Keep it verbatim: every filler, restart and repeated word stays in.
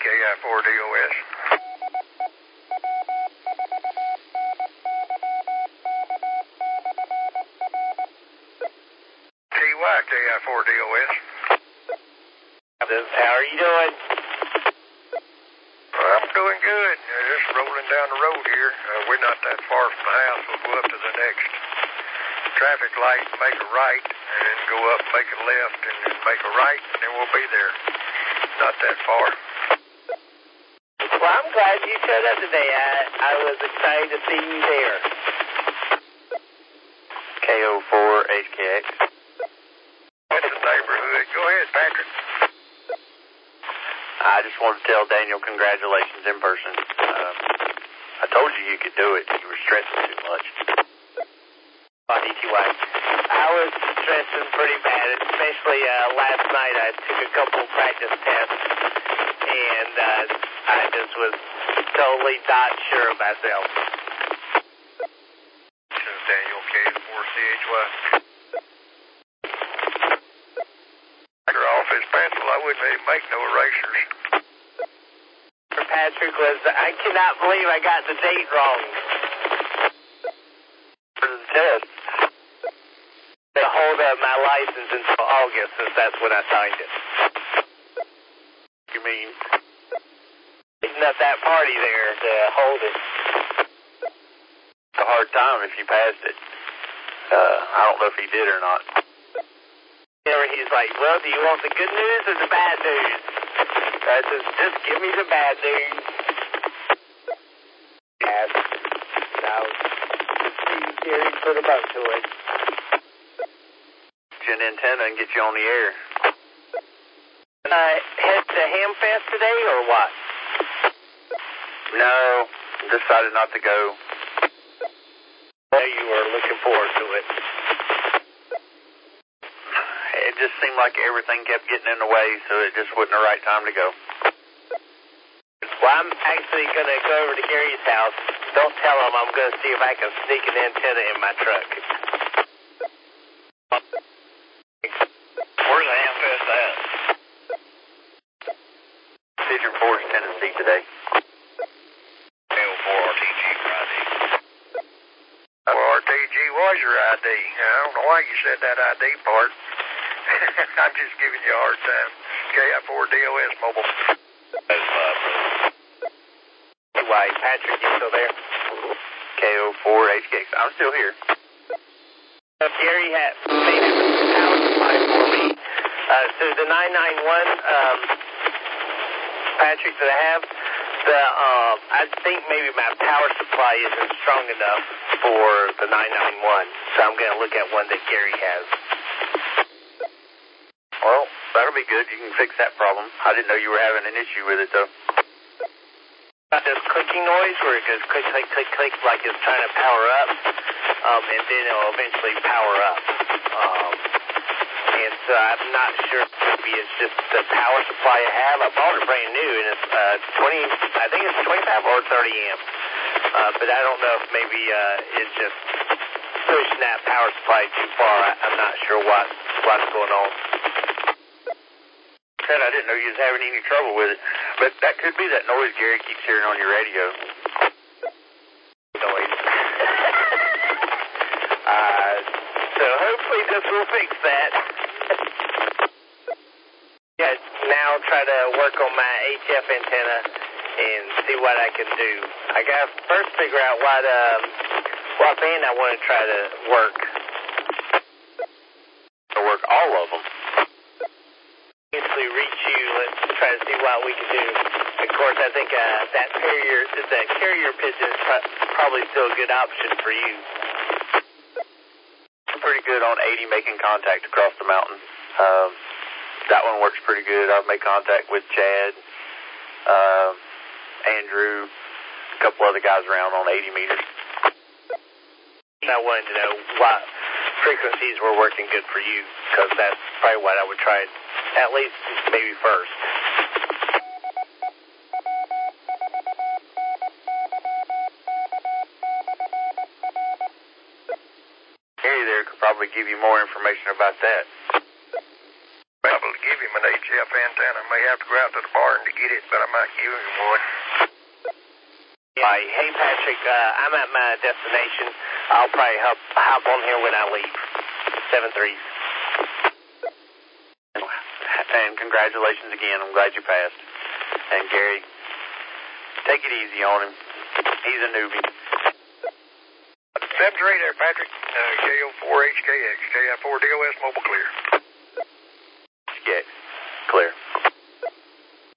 I four D O S. T Y K I four D O S. How are you doing? Well, I'm doing good. Uh, just rolling down the road here. Uh, we're not that far from the house. We'll go up to the next traffic light, make a right, and then go up, make a left, and then make a right, and then we'll be there. Not that far. Well, I'm glad you showed up today. I, I was excited to see you there. K O four H K X. What's the neighborhood? Go ahead, Patrick. I just wanted to tell Daniel congratulations in person. Uh, I told you you could do it. You were stressing too much. D T Y. I was stressing pretty bad, especially uh, last night. I took a couple practice tests, and uh, I just was totally not sure of myself. This is Daniel K four C H Y. You're off his pencil. I wouldn't even make no erasers. Patrick was, I cannot believe I got the date wrong. For the test. To hold up my license until August, since that's when I signed it. You mean? Isn't that that party there to hold it? It's a hard time if you passed it. Uh, I don't know if he did or not. He's like, well, do you want the good news or the bad news? I said, just give me the bad news. Yes. Now, see Gary put a bug to it. Get you an antenna and get you on the air. Uh, head to Hamfest today or what? No, decided not to go. Well, you were looking forward to it. It just seemed like everything kept getting in the way, so it just wasn't the right time to go. Well, I'm actually going to go over to Gary's house. Don't tell him. I'm going to see if I can sneak an antenna in my truck. Where's the Hamfest at? Pigeon Forge, Tennessee today. K O four R T G for I D. Well, R T G was your I D. I don't know why you said that I D part. I'm just giving you a hard time. K I four D O S mobile. That's uh, why, Patrick, you still there? K O four H K X. I'm still here. Uh, Gary had made a power supply for me. Uh, so the nine nine one, um, Patrick, that I have, the, um, I think maybe my power supply isn't strong enough for the nine nine one. So I'm going to look at one that Gary has. Well, that'll be good. You can fix that problem. I didn't know you were having an issue with it, though. Got this clicking noise where it goes click, click, click, click, like it's trying to power up, um, and then it'll eventually power up. Um, and so I'm not sure if maybe it's just the power supply I have. I bought it brand new, and it's uh, twenty, I think it's twenty-five or thirty amps. Uh, but I don't know if maybe uh, it's just pushing that power supply too far. I, I'm not sure what what's going on. I didn't know you was having any trouble with it. But that could be that noise Gary keeps hearing on your radio. Noise. uh, so hopefully this will fix that. Yeah, now try to work on my H F antenna and see what I can do. I got to first figure out what, um, what band I want to try to work. To work all of them. Easily reach you. Let's try to see what we can do. Of course, I think uh, that carrier, that carrier pigeon is pro- probably still a good option for you. I'm pretty good on eighty making contact across the mountain. Um, that one works pretty good. I've made contact with Chad, uh, Andrew, a couple other guys around on eighty meters. I wanted to know what frequencies were working good for you, because that's probably what I would try at least maybe first. Gary there could probably give you more information about that. Able to give him an H F antenna. I may have to go out to the barn to get it, but I might give him one. Right. Hey, Patrick, uh, I'm at my destination. I'll probably hop, hop on here when I leave. seven three. And congratulations again. I'm glad you passed. And Gary, take it easy on him. He's a newbie. seven three there, Patrick. Uh, K O four H K X. K I four D O S mobile clear. H K X. Clear.